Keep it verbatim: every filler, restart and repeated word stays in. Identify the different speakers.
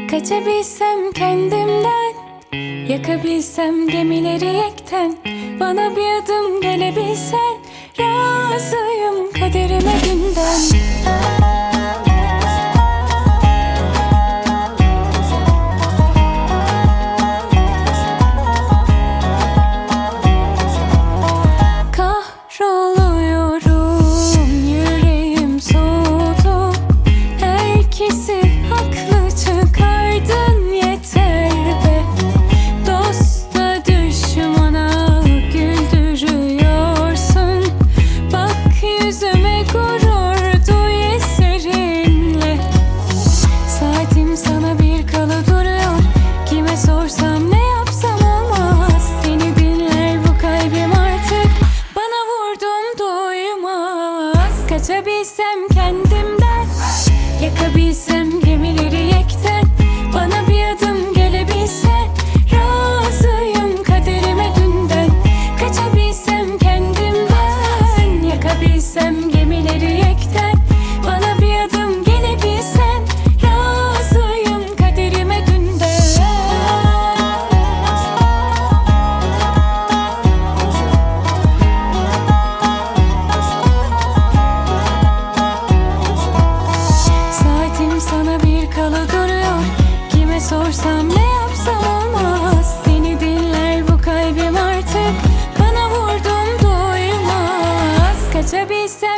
Speaker 1: Kaçabilsem kendimden, yakabilsem gemileri yekten, bana bir adım gelebilsen, razıyım kaderime günden. Kahroluyorum, yüreğim soğudu, herkesi haklı çıkardın, yeter be. Dosta düşmana güldürüyorsun, bak yüzüme gurur duy eserinle. Saatim sana bir kala duruyor, kime sorsam ne yapsam olmaz. Seni dinler bu kalbim artık, bana vurdum duymaz. Kaçabilsem kendimden, yakabilsem gemileri yekten, bana bir adım gelebilsen, razıyım kaderime dünden. Kaçabilsem kendimden, yakabilsem gemileri yekten, bana bir adım gelebilsen, razıyım kaderime dünden. Saatim sana bir kala duruyor, kime sorsam ne yapsam olmaz. Seni dinler bu kalbim artık, bana vurdum duymaz. Kaçabilsem